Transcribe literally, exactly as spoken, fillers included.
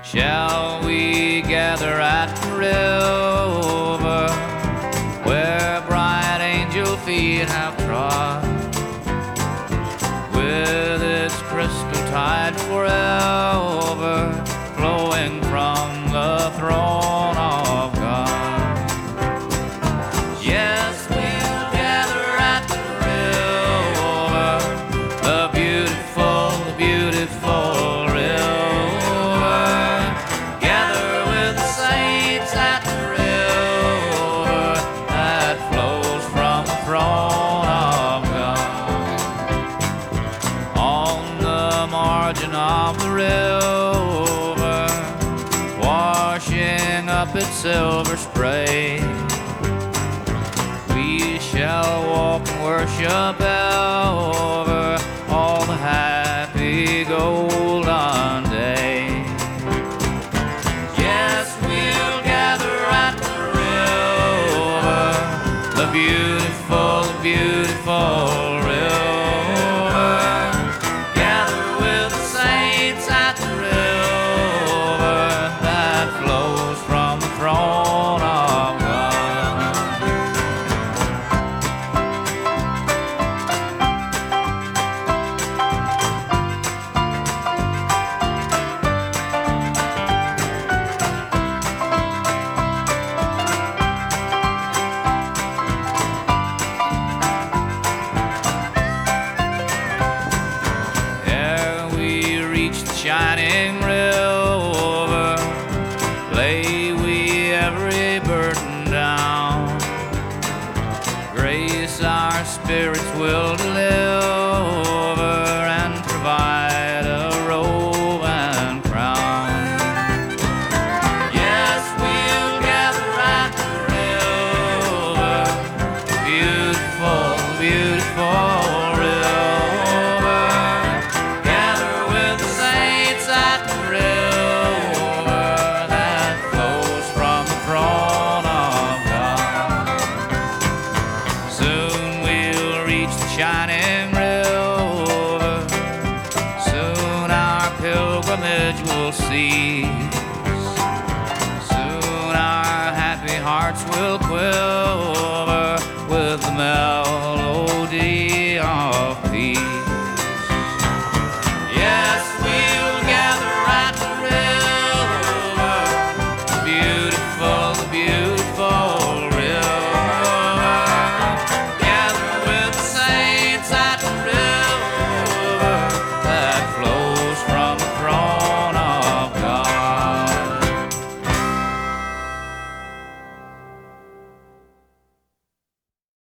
shall we gather at the river where bright angel feet have trod, with its crystal tide forever flowing from the throne of God. Yes, we'll gather at the river, the beautiful, the beautiful river. Gather with the saints at the river that flows from the throne of God. On the margin of the river, washing up its silver spray, we shall walk and worship over all the happy golden day. Yes, we'll gather at the river, the beautiful, the beautiful river. Gather with the saints at the river that flows from the throne of God. Shining river, lay we every burden down. Grace our spirits will deliver and provide a robe and crown. Yes, we'll gather at the river, beautiful, beautiful river. Shining river, soon our pilgrimage will cease. Soon our happy hearts will quill